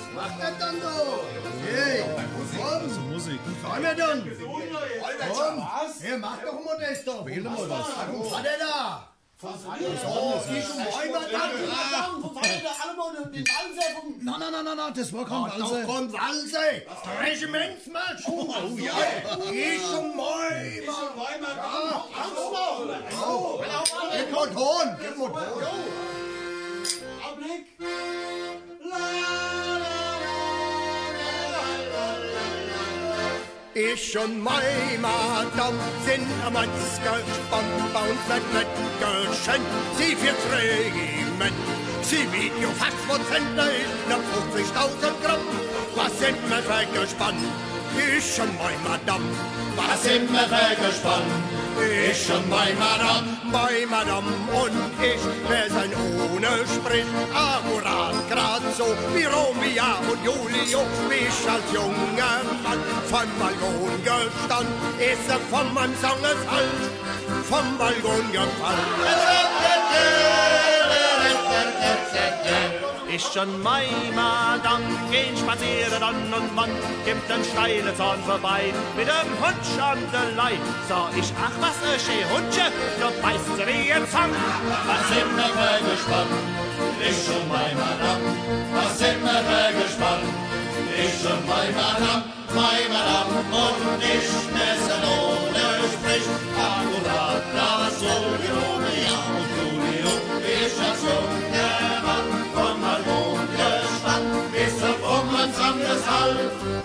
macht das dann so? Hey, komm. Musik. Fahren wir dann. Komm, Hier, mach doch Modest doch. Spiel mal was. Warum fährt er da? So, ich und Räuber Na, das war kein Doch Walzer. kommt Walse. Regimentsmarsch. Oh, ja. Ich und Räuber. Gib mal Ton, gib mal Ton. Augenblick. Ich und meine Madame sind am Mannsgespannt, bei uns ein Nettgeschenk, sie fürs Regiment. Sie wiegt ja fast 2 ist noch 50.000 Gramm. Was sind wir für gespannt? Ich und meine Madame. Was sind wir für gespannt? Ich und meine Madame und ich, wir sind ohne Sprich, akkurat grad so wie Romeo und Julio, wie ich als junger Mann vom Balkon gestand, ist er von meinem Sangeshalt vom Balkon gefallen. Ich und mein Madame gehen spazieren dann und wann, gibt ein steiler Zaun vorbei, mit dem Hutsch an der Leib. Sag ich, ach was ein schön Hutsche, da beißt sie wie ein Zahn. Was sind wir für gespannt? Ich und mein Madame. Was sind wir für gespannt? Ich und mein Madame und ich, wir sind ohne Sprich, akkurat das so wie Romeo und Julio, ich als junger Mann vom Balkon gespannt, bis auf mein Sangeshalt